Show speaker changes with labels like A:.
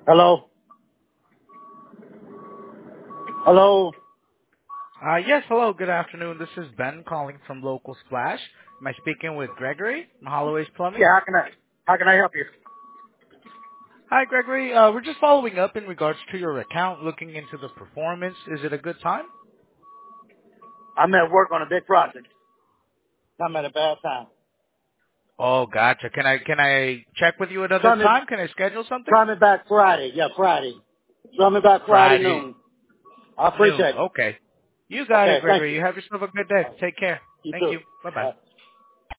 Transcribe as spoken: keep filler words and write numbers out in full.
A: Hello? Hello?
B: Uh, yes, hello, good afternoon. This is Ben calling from Local Splash. Am I speaking with Gregory from Holloway's Plumbing?
A: Yeah, how can I, how can I help you?
B: Hi, Gregory. Uh, we're just following up in regards to your account, looking into the performance. Is it a good time?
A: I'm at work on a big project. I'm at a bad time.
B: Oh, gotcha. Can I can I check with you another
A: Try me,
B: time? Can I schedule something?
A: try me back Friday. Yeah, Friday. Try me back Friday
B: Friday
A: noon. I
B: noon.
A: appreciate it.
B: Okay. You got
A: Okay,
B: it,
A: thank
B: Gregory.
A: you.
B: You have yourself a good day. Take care.
A: You
B: Thank
A: too.
B: you. Bye bye.
A: Bye.